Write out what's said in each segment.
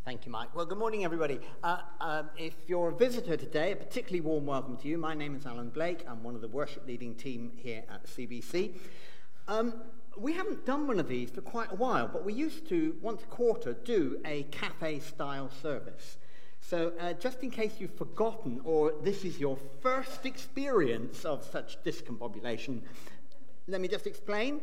Thank you, Mike. Well, good morning, everybody. If you're a visitor today, a particularly warm welcome to you. My name is Alan Blake. I'm one of the worship leading team here at the CBC. We haven't done one of these for quite a while, but we used to, once a quarter, do a cafe-style service. So just in case you've forgotten, or this is your first experience of such discombobulation, let me just explain.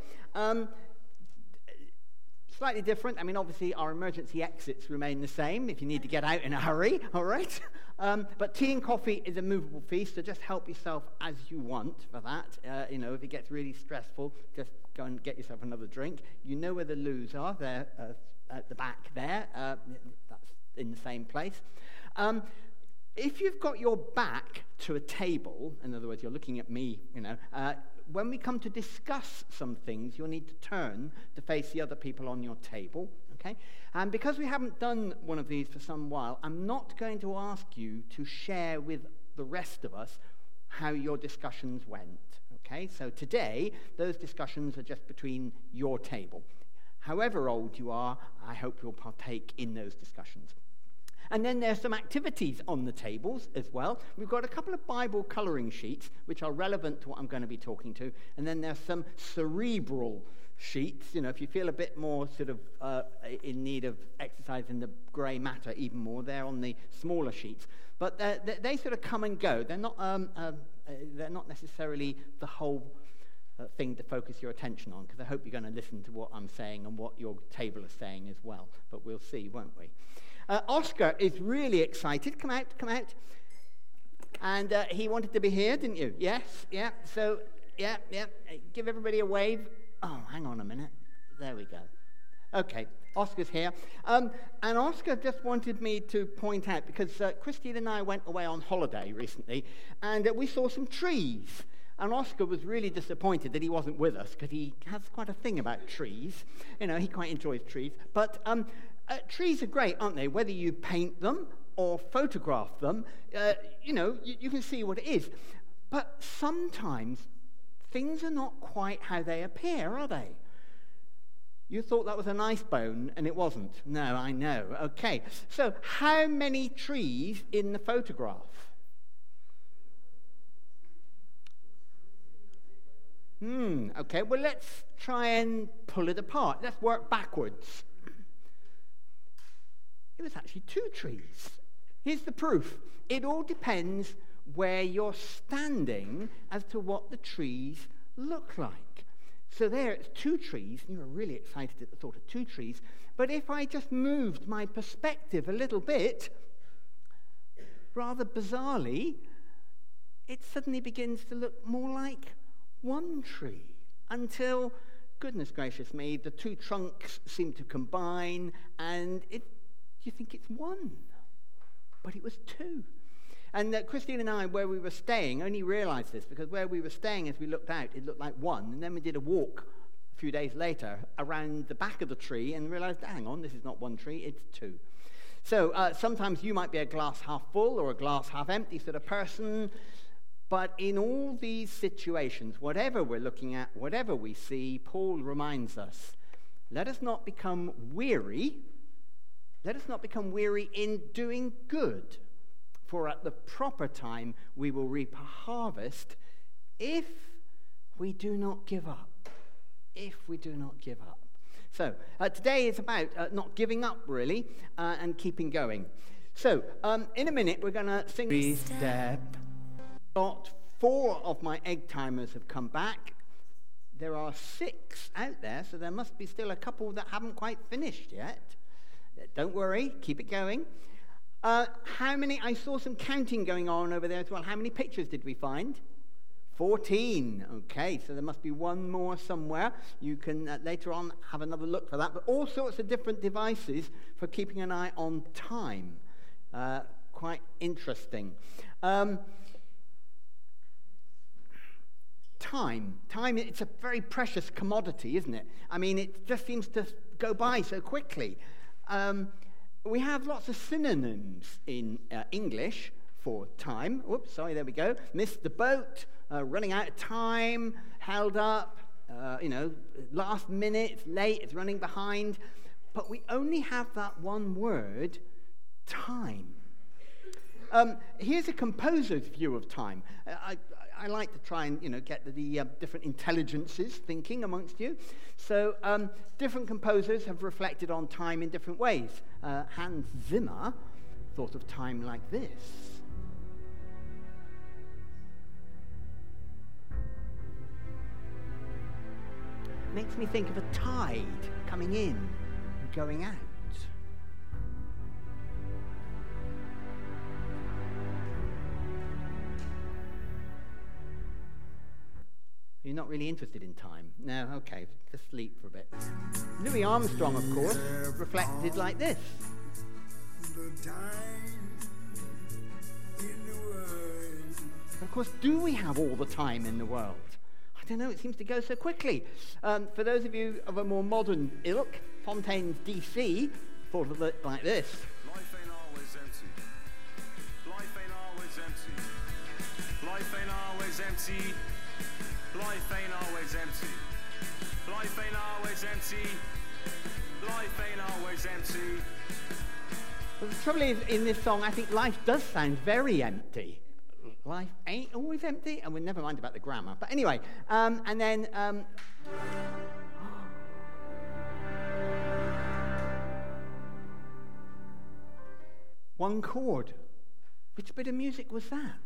Slightly different. I mean, obviously, our emergency exits remain the same if you need to get out in a hurry, all right? But tea and coffee is a movable feast, so just help yourself as you want for that. If it gets really stressful, just go and get yourself another drink. You know where the loos are. They're at the back there. That's in the same place. If you've got your back to a table, in other words, you're looking at me, when we come to discuss some things, you'll need to turn to face the other people on your table, okay? And because we haven't done one of these for some while, I'm not going to ask you to share with the rest of us how your discussions went, okay? So today, those discussions are just between your table. However old you are, I hope you'll partake in those discussions. And then there's some activities on the tables as well. We've got a couple of Bible colouring sheets, which are relevant to what I'm going to be talking to. And then there's some cerebral sheets. If you feel a bit more sort of in need of exercise in the grey matter even more, they're on the smaller sheets. But they sort of come and go. They're not necessarily the whole thing to focus your attention on, because I hope you're going to listen to what I'm saying and what your table is saying as well. But we'll see, won't we? Oscar is really excited. Come out. And he wanted to be here, didn't you? Yes, yeah. So, yeah. Give everybody a wave. Oh, hang on a minute. There we go. Okay, Oscar's here. And Oscar just wanted me to point out, because Christine and I went away on holiday recently, and we saw some trees. And Oscar was really disappointed that he wasn't with us, because he has quite a thing about trees. He quite enjoys trees. But trees are great, aren't they? Whether you paint them or photograph them, you can see what it is. But sometimes things are not quite how they appear, are they? You thought that was a nice bone, and it wasn't. No, I know. Okay, so how many trees in the photograph? Okay, well, let's try and pull it apart. Let's work backwards. It was actually 2 trees. Here's the proof. It all depends where you're standing as to what the trees look like. So there, it's 2 trees, and you were really excited at the thought of 2 trees. But if I just moved my perspective a little bit, rather bizarrely, it suddenly begins to look more like 1 tree, until, goodness gracious me, the 2 trunks seem to combine, and you think it's 1, but it was 2. And Christine and I, where we were staying, only realized this, because where we were staying, as we looked out, it looked like 1, and then we did a walk a few days later around the back of the tree and realized, hang on, this is not 1 tree, it's 2. So sometimes you might be a glass half full or a glass half empty sort of person, but in all these situations, whatever we're looking at, whatever we see, Paul reminds us, let us not become weary. Let us not become weary in doing good, for at the proper time we will reap a harvest if we do not give up. If we do not give up. So today is about not giving up, really, and keeping going. So in a minute we're going to sing 3-step. 4 of my egg timers have come back. There are 6 out there, so there must be still a couple that haven't quite finished yet. Don't worry, keep it going. How many? I saw some counting going on over there as well. How many pictures did we find? 14. Okay, so there must be 1 more somewhere. You can later on have another look for that. But all sorts of different devices for keeping an eye on time. Quite interesting. Time, it's a very precious commodity, isn't it? I mean, it just seems to go by so quickly. We have lots of synonyms in English for time. Whoops, sorry, there we go. Missed the boat, running out of time, held up, last minute, it's late, it's running behind. but we only have that one word, time. Here's a composer's view of time. I like to try and get the different intelligences thinking amongst you. So different composers have reflected on time in different ways. Hans Zimmer thought of time like this. Makes me think of a tide coming in and going out. You're not really interested in time? No, okay, just sleep for a bit. Louis Armstrong, of course, reflected like this. Of course, do we have all the time in the world? I don't know, it seems to go so quickly. For those of you of a more modern ilk, Fontaine's DC thought of it like this. Life ain't always empty. Life ain't always empty. Life ain't always empty. Life ain't always empty. Life ain't always empty. Life ain't always empty. But the trouble is, in this song, I think life does sound very empty. Life ain't always empty, and we'll never mind about the grammar. But anyway, and then one chord. Which bit of music was that?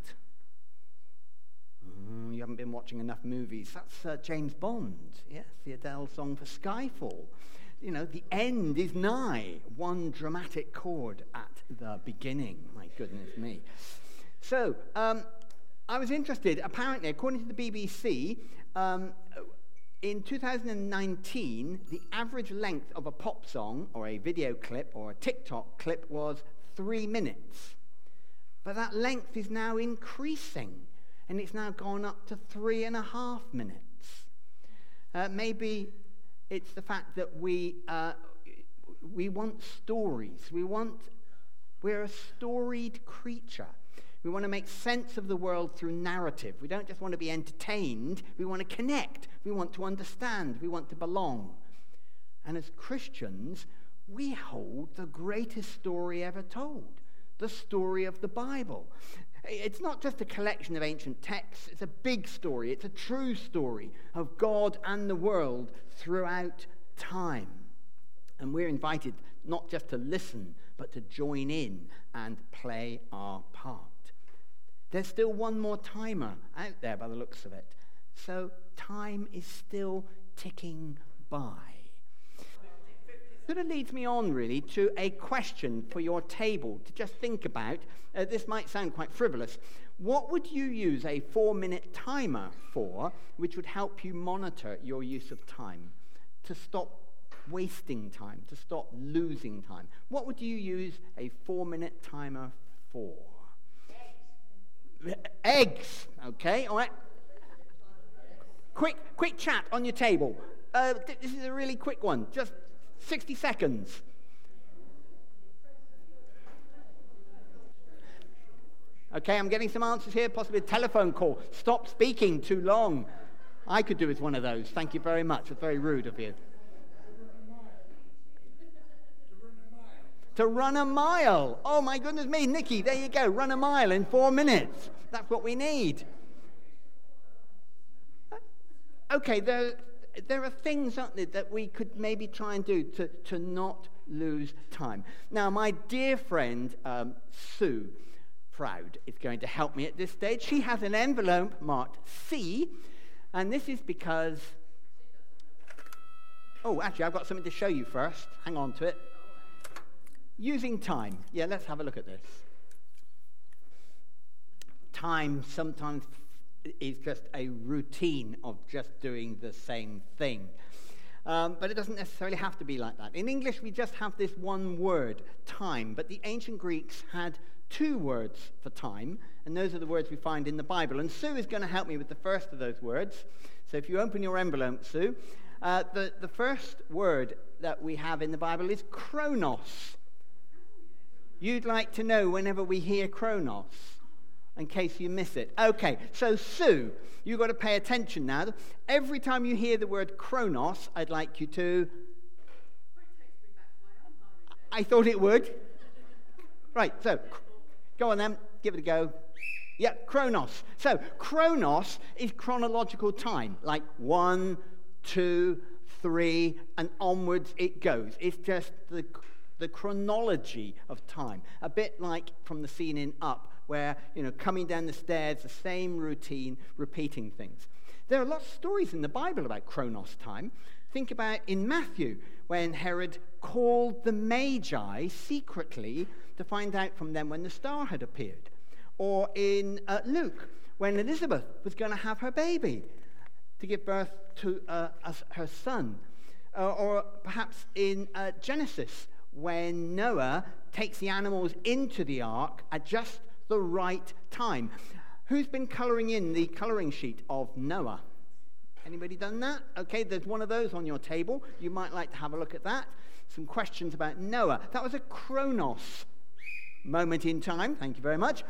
You haven't been watching enough movies. That's James Bond. Yes, the Adele song for Skyfall. The end is nigh. One dramatic chord at the beginning. My goodness me. So, I was interested. Apparently, according to the BBC, in 2019, the average length of a pop song or a video clip or a TikTok clip was 3 minutes. But that length is now increasing. And it's now gone up to 3.5 minutes. Maybe it's the fact that we want stories. We're a storied creature. We want to make sense of the world through narrative. We don't just want to be entertained. We want to connect. We want to understand. We want to belong. And as Christians, we hold the greatest story ever told, the story of the Bible. It's not just a collection of ancient texts. It's a big story. It's a true story of God and the world throughout time. And we're invited not just to listen, but to join in and play our part. There's still one more timer out there by the looks of it. So time is still ticking by. Sort of leads me on, really, to a question for your table to just think about. This might sound quite frivolous. What would you use a 4-minute timer for, which would help you monitor your use of time, to stop wasting time, to stop losing time? What would you use a 4-minute timer for? Eggs. Okay, all right. Quick chat on your table. This is a really quick one. Just 60 seconds. Okay, I'm getting some answers here, possibly a telephone call. Stop speaking too long. I could do with one of those. Thank you very much. It's very rude of you. To run a mile. Oh, my goodness me. Nikki, there you go. Run a mile in 4 minutes. That's what we need. Okay, there are things, aren't there, that we could maybe try and do to not lose time. Now, my dear friend, Sue Proud, is going to help me at this stage. She has an envelope marked C, and this is because... Oh, actually, I've got something to show you first. Hang on to it. Using time. Yeah, let's have a look at this. Time sometimes is just a routine of just doing the same thing. But it doesn't necessarily have to be like that. In English, we just have this one word, time. But the ancient Greeks had 2 words for time, and those are the words we find in the Bible. And Sue is going to help me with the first of those words. So if you open your envelope, Sue, the first word that we have in the Bible is chronos. You'd like to know whenever we hear chronos, in case you miss it. Okay, so Sue, you've got to pay attention now. Every time you hear the word chronos, I'd like you to... I thought it would. Right, so go on then, give it a go. Yeah, chronos. So chronos is chronological time, like 1, 2, 3, and onwards it goes. It's just the chronology of time. A bit like from the scene in Up, where, coming down the stairs, the same routine, repeating things. There are lots of stories in the Bible about chronos time. Think about in Matthew, when Herod called the Magi secretly to find out from them when the star had appeared. Or in Luke, when Elizabeth was going to have her baby to give birth to her son. Or perhaps in Genesis, when Noah takes the animals into the ark at just the right time. Who's been colouring in the colouring sheet of Noah? Anybody done that? Okay, there's one of those on your table. You might like to have a look at that. Some questions about Noah. That was a chronos moment in time. Thank you very much.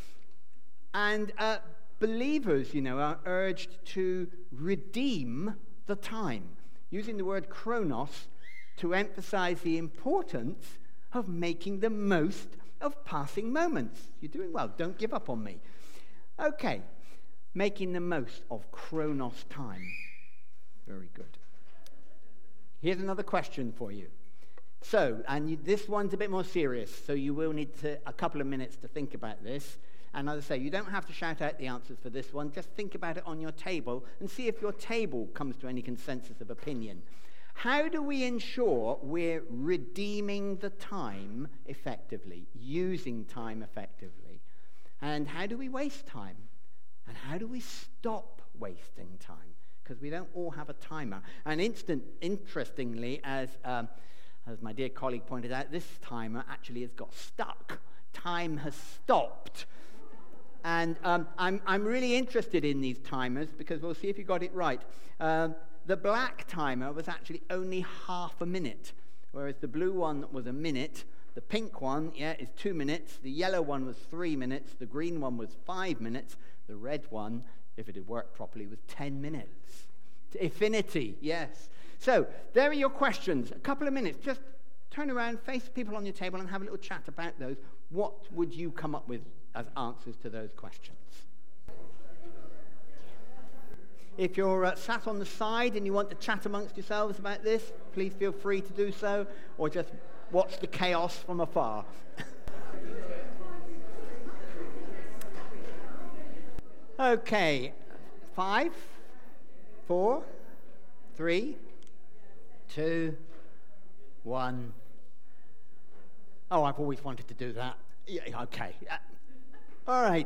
And believers, are urged to redeem the time, using the word chronos to emphasize the importance of making the most of passing moments. You're doing well. Don't give up on me. Okay, making the most of chronos time. Very good. Here's another question for you. So, this one's a bit more serious, so you will need a couple of minutes to think about this. And as I say, you don't have to shout out the answers for this one. Just think about it on your table and see if your table comes to any consensus of opinion. How do we ensure we're redeeming the time effectively, using time effectively? And how do we waste time? And how do we stop wasting time? Because we don't all have a timer. And interestingly, as my dear colleague pointed out, this timer actually has got stuck. Time has stopped. And I'm really interested in these timers because we'll see if you got it right. The black timer was actually only half a minute, whereas the blue one was a minute. The pink one, is 2 minutes. The yellow one was 3 minutes. The green one was 5 minutes. The red one, if it had worked properly, was 10 minutes. To infinity, yes. So there are your questions. A couple of minutes. Just turn around, face people on your table, and have a little chat about those. What would you come up with as answers to those questions? If you're sat on the side and you want to chat amongst yourselves about this, please feel free to do so, or just watch the chaos from afar. Okay, 5, 4, 3, 2, 1. Oh, I've always wanted to do that. Yeah, okay. All right.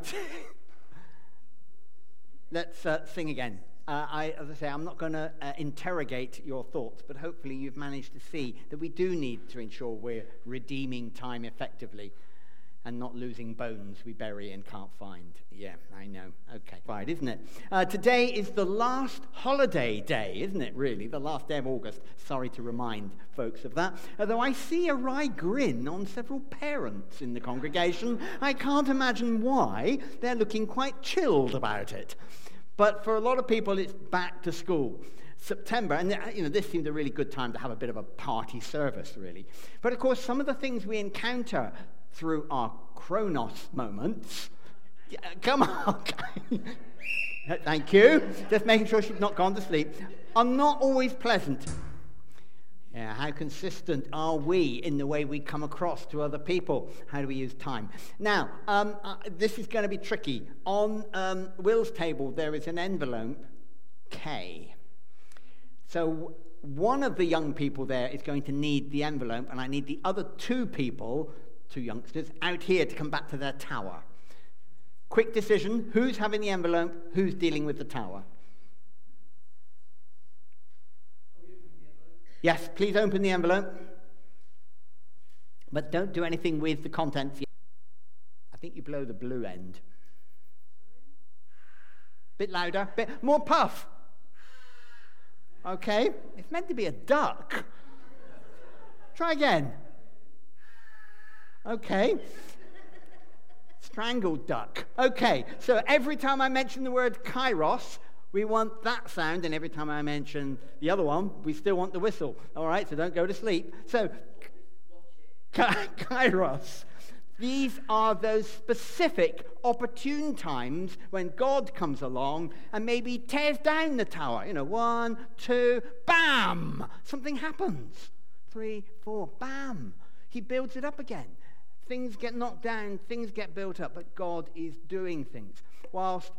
Let's sing again. As I say, I'm not going to interrogate your thoughts, but hopefully you've managed to see that we do need to ensure we're redeeming time effectively and not losing bones we bury and can't find. Yeah, I know. Okay, right, isn't it? Today is the last holiday day, isn't it, really? The last day of August. Sorry to remind folks of that. Although I see a wry grin on several parents in the congregation, I can't imagine why. They're looking quite chilled about it. But for a lot of people, it's back to school. September, and this seemed a really good time to have a bit of a party service, really. But of course, some of the things we encounter through our chronos moments, come on, thank you, just making sure she's not gone to sleep, are not always pleasant. Yeah, how consistent are we in the way we come across to other people? How do we use time? Now, this is going to be tricky. On Will's table, there is an envelope, K. So one of the young people there is going to need the envelope, and I need the other two people, two youngsters, out here to come back to their tower. Quick decision, who's having the envelope, who's dealing with the tower? Yes, please open the envelope. But don't do anything with the contents yet. I think you blow the blue end. Bit louder, bit more puff. Okay, it's meant to be a duck. Try again. Okay. Strangled duck. Okay, so every time I mention the word kairos, we want that sound, and every time I mention the other one, we still want the whistle. All right, so don't go to sleep. So, Kairos. These are those specific, opportune times when God comes along and maybe tears down the tower. 1, 2, bam! Something happens. 3, 4, bam! He builds it up again. Things get knocked down, things get built up, but God is doing things. Whilst,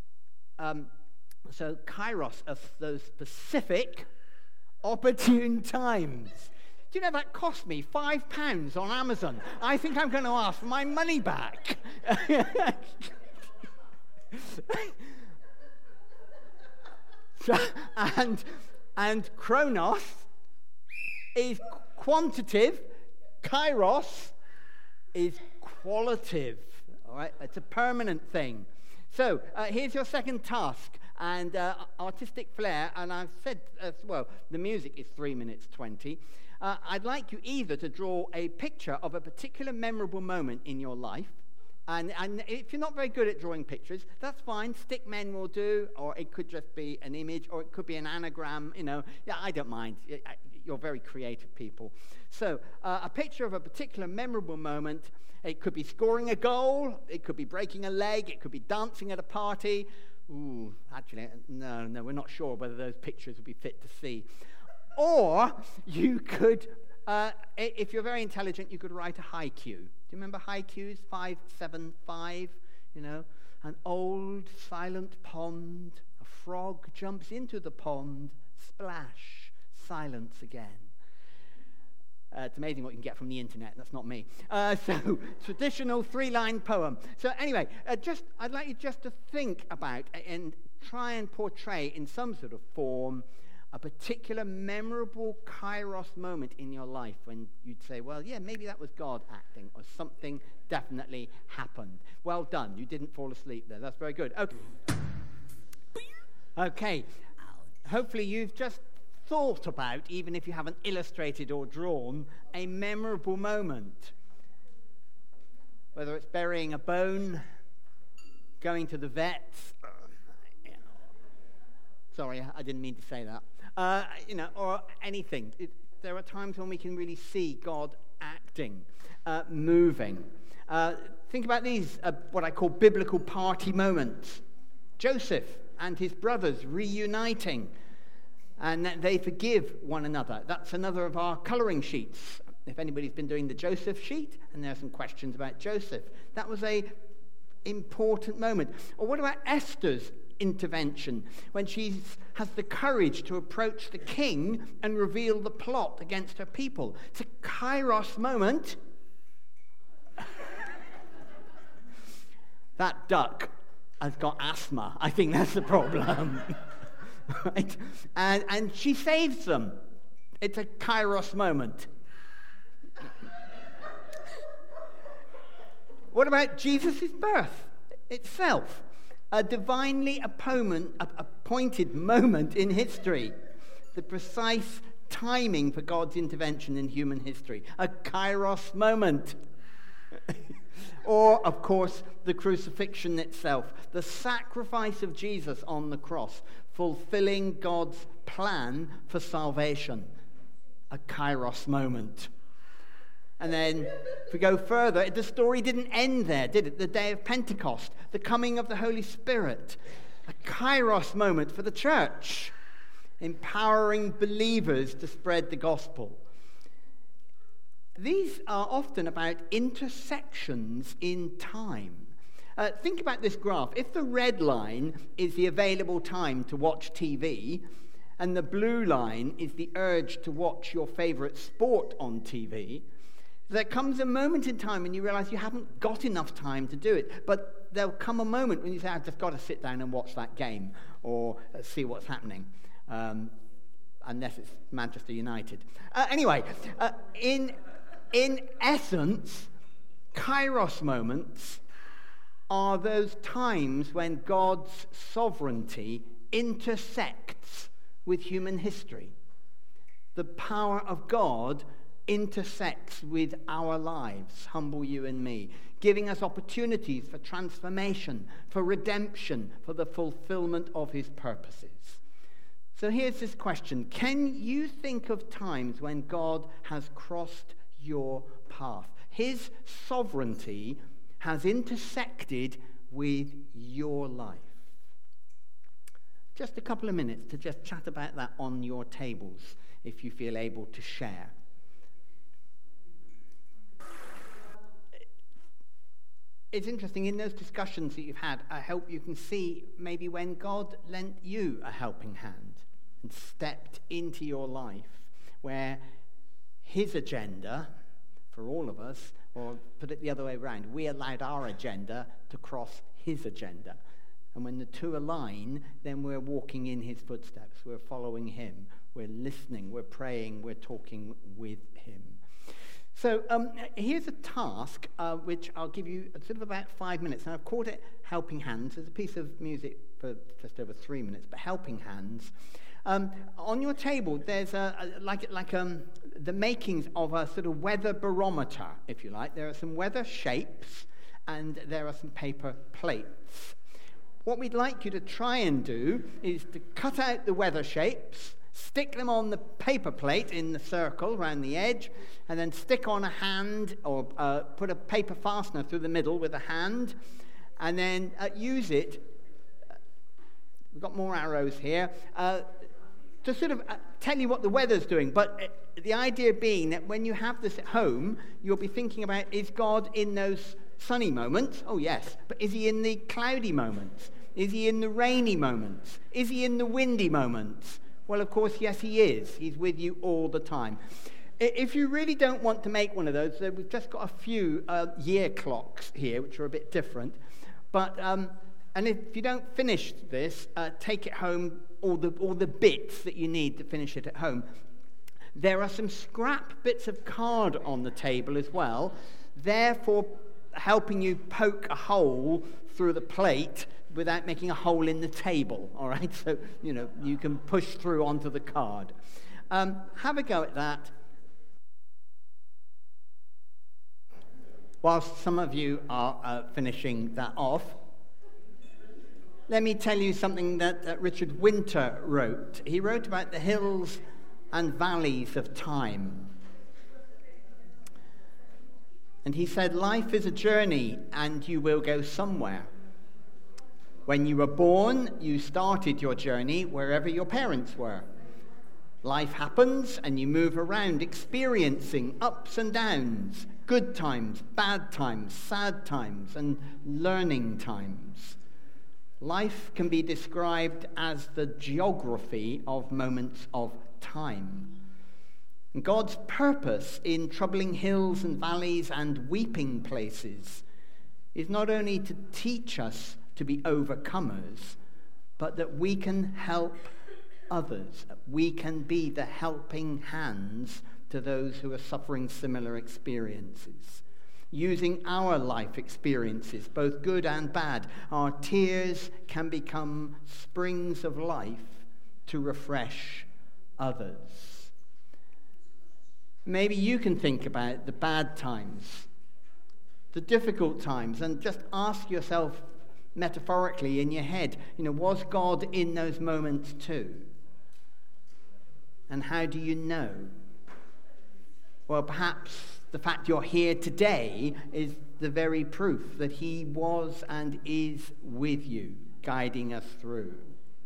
so Kairos are those specific, opportune times. Do you know that cost me £5 on Amazon? I think I'm going to ask for my money back. and Chronos is quantitative. Kairos is qualitative. All right, it's a permanent thing. So here's your second task. And artistic flair, and I've said as well, the music is 3 minutes 20. I'd like you either to draw a picture of a particular memorable moment in your life, and if you're not very good at drawing pictures, that's fine. Stick men will do, or it could just be an image, or it could be an anagram. Yeah, I don't mind. You're very creative people. So a picture of a particular memorable moment. It could be scoring a goal. It could be breaking a leg. It could be dancing at a party. Ooh, actually, no, we're not sure whether those pictures would be fit to see. Or you could, if you're very intelligent, you could write a haiku. Do you remember haikus? 5, 7, 5, an old silent pond, a frog jumps into the pond, splash, silence again. It's amazing what you can get from the internet. That's not me. So, traditional 3-line poem. So anyway, I'd like you just to think about and try and portray in some sort of form a particular memorable Kairos moment in your life when you'd say, well, yeah, maybe that was God acting, or something definitely happened. Well done. You didn't fall asleep there. That's very good. Okay. Hopefully you've just thought about, even if you haven't illustrated or drawn, a memorable moment. Whether it's burying a bone, going to the vet. Sorry, I didn't mean to say that. Or anything. There are times when we can really see God acting, moving. Think about these, what I call biblical party moments. Joseph and his brothers reuniting, and they forgive one another. That's another of our colouring sheets. If anybody's been doing the Joseph sheet, and there are some questions about Joseph, that was an important moment. Or what about Esther's intervention when she has the courage to approach the king and reveal the plot against her people? It's a Kairos moment. That duck has got asthma. I think that's the problem. Right? And she saves them. It's a Kairos moment. What about Jesus' birth itself? A divinely appointed moment in history. The precise timing for God's intervention in human history. A Kairos moment. Or, of course, the crucifixion itself. The sacrifice of Jesus on the cross, fulfilling God's plan for salvation. A Kairos moment. And then, if we go further, the story didn't end there, did it? The day of Pentecost, the coming of the Holy Spirit. A Kairos moment for the church, empowering believers to spread the gospel. These are often about intersections in time. Think about this graph. If the red line is the available time to watch TV, and the blue line is the urge to watch your favorite sport on TV, there comes a moment in time when you realize you haven't got enough time to do it. But there'll come a moment when you say, I've just got to sit down and watch that game or see what's happening. Unless it's Manchester United. Anyway, in essence, Kairos moments are those times when God's sovereignty intersects with human history. The power of God intersects with our lives, humble you and me, giving us opportunities for transformation, for redemption, for the fulfillment of his purposes. So here's this question. Can you think of times when God has crossed your path. His sovereignty has intersected with your life. Just a couple of minutes to just chat about that on your tables, if you feel able to share. It's interesting, in those discussions that you've had, I hope you can see maybe when God lent you a helping hand and stepped into your life, where his agenda for all of us, or put it the other way around, we allowed our agenda to cross his agenda. And when the two align, then we're walking in his footsteps. We're following him. We're listening. We're praying. We're talking with him. So here's a task which I'll give you sort of about 5 minutes. Now, I've called it Helping Hands. There's a piece of music for just over 3 minutes, but Helping Hands. On your table, there's the makings of a sort of weather barometer, if you like. There are some weather shapes, and there are some paper plates. What we'd like you to try and do is to cut out the weather shapes, stick them on the paper plate in the circle around the edge, and then stick on a hand, or put a paper fastener through the middle with a hand, and then use it. We've got more arrows here. To sort of tell you what the weather's doing, but the idea being that when you have this at home, you'll be thinking about, is God in those sunny moments? Oh, yes. But is he in the cloudy moments? Is he in the rainy moments? Is he in the windy moments? Well, of course, yes, he is. He's with you all the time. If you really don't want to make one of those, we've just got a few year clocks here, which are a bit different. But and if you don't finish this, take it home, all the bits that you need to finish it at home. There are some scrap bits of card on the table as well, therefore helping you poke a hole through the plate without making a hole in the table, all right? So, you can push through onto the card. Have a go at that. Whilst some of you are finishing that off, let me tell you something that Richard Winter wrote. He wrote about the hills and valleys of time. And he said, life is a journey and you will go somewhere. When you were born, you started your journey wherever your parents were. Life happens and you move around experiencing ups and downs, good times, bad times, sad times, and learning times. Life can be described as the geography of moments of time. And God's purpose in troubling hills and valleys and weeping places is not only to teach us to be overcomers, but that we can help others. We can be the helping hands to those who are suffering similar experiences. Using our life experiences, both good and bad, our tears can become springs of life to refresh others. Maybe you can think about the bad times, the difficult times, and just ask yourself metaphorically in your head, was God in those moments too? And how do you know? Well, perhaps the fact you're here today is the very proof that he was and is with you, guiding us through.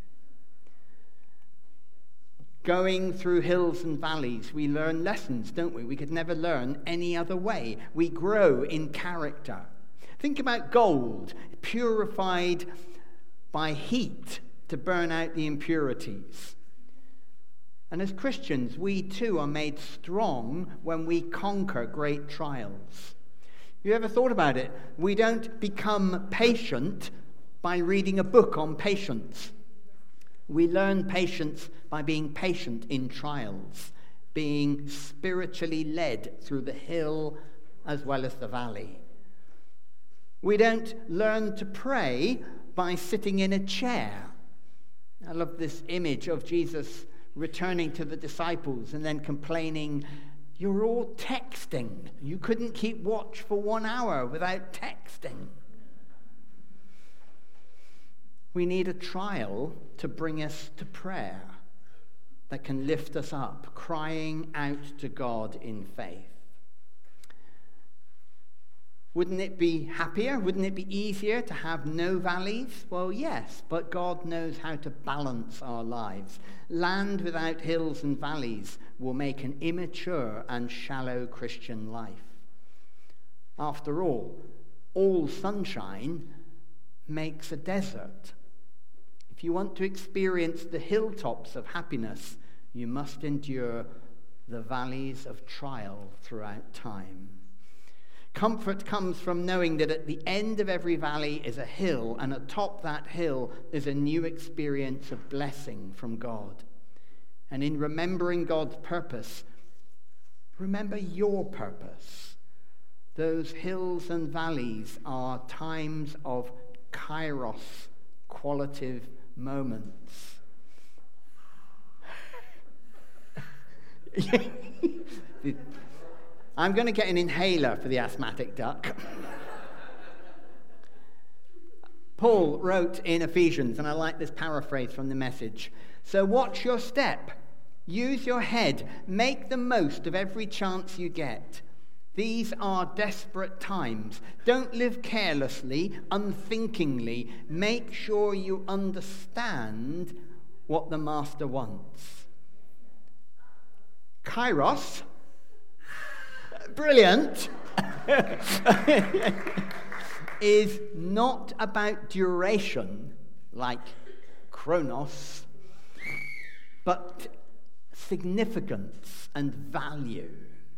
Going through hills and valleys, we learn lessons, don't we? We could never learn any other way. We grow in character. Think about gold, purified by heat to burn out the impurities. And as Christians, we too are made strong when we conquer great trials. You ever thought about it? We don't become patient by reading a book on patience. We learn patience by being patient in trials, being spiritually led through the hill as well as the valley. We don't learn to pray by sitting in a chair. I love this image of Jesus returning to the disciples and then complaining, "You're all texting. You couldn't keep watch for 1 hour without texting." We need a trial to bring us to prayer that can lift us up, crying out to God in faith. Wouldn't it be happier? Wouldn't it be easier to have no valleys? Well, yes, but God knows how to balance our lives. Land without hills and valleys will make an immature and shallow Christian life. After all sunshine makes a desert. If you want to experience the hilltops of happiness, you must endure the valleys of trial throughout time. Comfort comes from knowing that at the end of every valley is a hill, and atop that hill is a new experience of blessing from God. And in remembering God's purpose, remember your purpose. Those hills and valleys are times of kairos, qualitative moments. I'm going to get an inhaler for the asthmatic duck. Paul wrote in Ephesians, and I like this paraphrase from the Message. So watch your step. Use your head. Make the most of every chance you get. These are desperate times. Don't live carelessly, unthinkingly. Make sure you understand what the Master wants. Kairos, brilliant, is not about duration like chronos, but significance and value.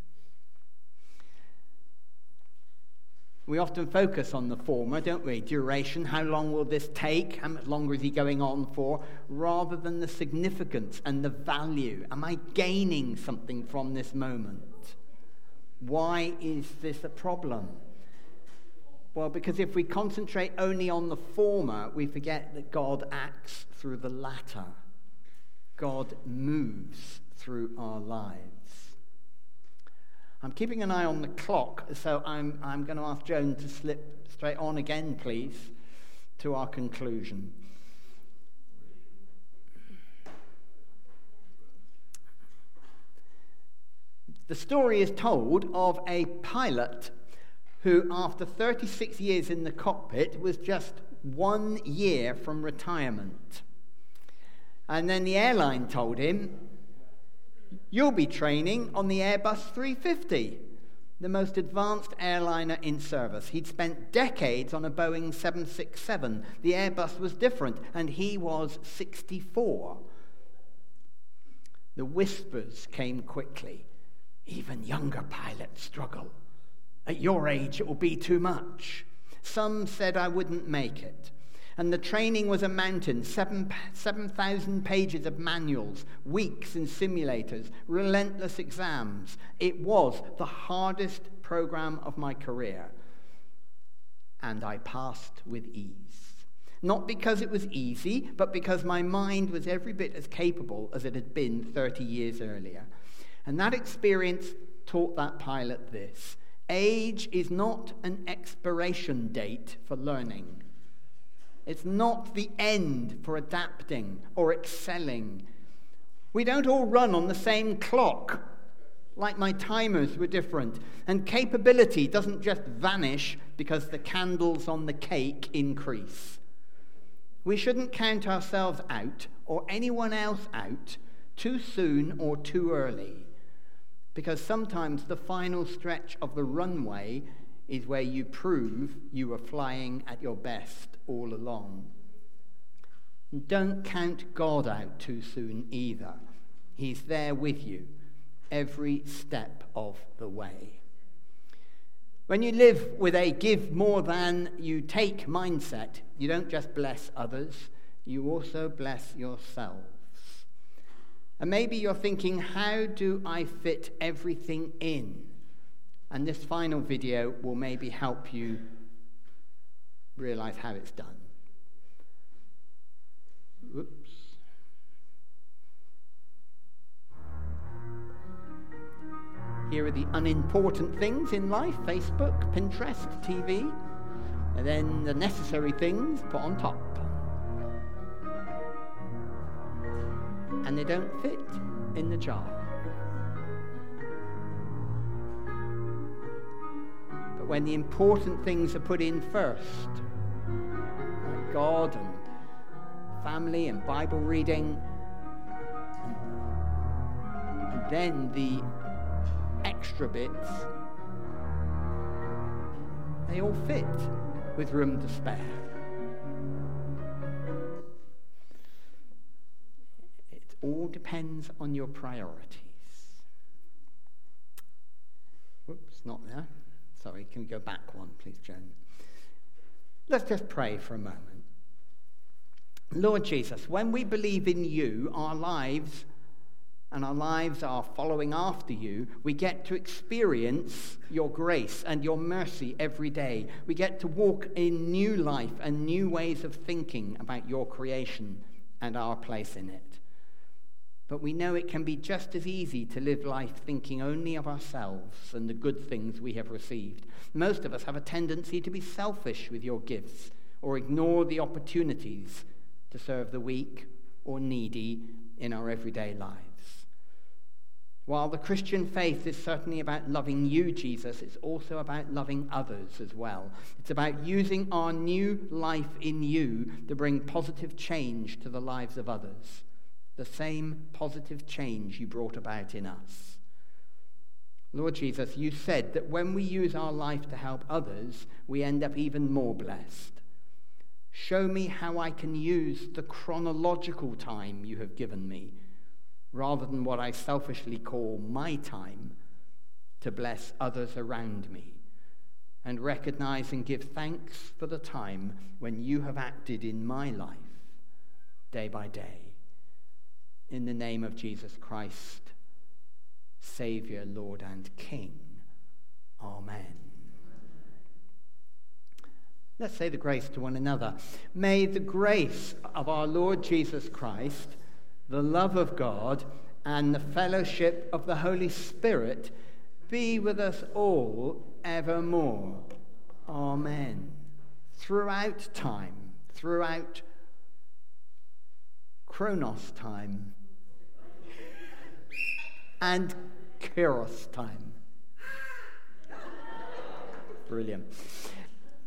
We often focus on the former, don't we? Duration, how long will this take? How much longer is he going on for? Rather than the significance and the value. Am I gaining something from this moment? Why is this a problem? Well, because if we concentrate only on the former, we forget that God acts through the latter. God moves through our lives. I'm keeping an eye on the clock, so I'm going to ask Joan to slip straight on again, please, to our conclusion. The story is told of a pilot who, after 36 years in the cockpit, was just 1 year from retirement. And then the airline told him, "You'll be training on the Airbus 350, the most advanced airliner in service." He'd spent decades on a Boeing 767. The Airbus was different, and he was 64. The whispers came quickly. Even younger pilots struggle. At your age, it will be too much. Some said I wouldn't make it. And the training was a mountain, 7,000 pages of manuals, weeks in simulators, relentless exams. It was the hardest program of my career. And I passed with ease. Not because it was easy, but because my mind was every bit as capable as it had been 30 years earlier. And that experience taught that pilot this: age is not an expiration date for learning. It's not the end for adapting or excelling. We don't all run on the same clock, like my timers were different. And capability doesn't just vanish because the candles on the cake increase. We shouldn't count ourselves out, or anyone else out, too soon or too early. Because sometimes the final stretch of the runway is where you prove you were flying at your best all along. Don't count God out too soon either. He's there with you every step of the way. When you live with a give more than you take mindset, you don't just bless others, you also bless yourselves. And maybe you're thinking, how do I fit everything in? And this final video will maybe help you realize how it's done. Oops. Here are the unimportant things in life: Facebook, Pinterest, TV, and then the necessary things put on top. And they don't fit in the jar. But when the important things are put in first, like God and family and Bible reading, and then the extra bits, they all fit with room to spare. It all depends on your priorities. Whoops, not there. Sorry, can we go back one, please, Joan? Let's just pray for a moment. Lord Jesus, when we believe in you, our lives are following after you, we get to experience your grace and your mercy every day. We get to walk in new life and new ways of thinking about your creation and our place in it. But we know it can be just as easy to live life thinking only of ourselves and the good things we have received. Most of us have a tendency to be selfish with your gifts or ignore the opportunities to serve the weak or needy in our everyday lives. While the Christian faith is certainly about loving you, Jesus, it's also about loving others as well. It's about using our new life in you to bring positive change to the lives of others. The same positive change you brought about in us. Lord Jesus, you said that when we use our life to help others, we end up even more blessed. Show me how I can use the chronological time you have given me, rather than what I selfishly call my time, to bless others around me, and recognize and give thanks for the time when you have acted in my life, day by day. In the name of Jesus Christ, Saviour, Lord and King. Amen. Let's say the grace to one another. May the grace of our Lord Jesus Christ, the love of God, and the fellowship of the Holy Spirit be with us all evermore. Amen. Throughout time, throughout Chronos time, and Kairos time. Brilliant.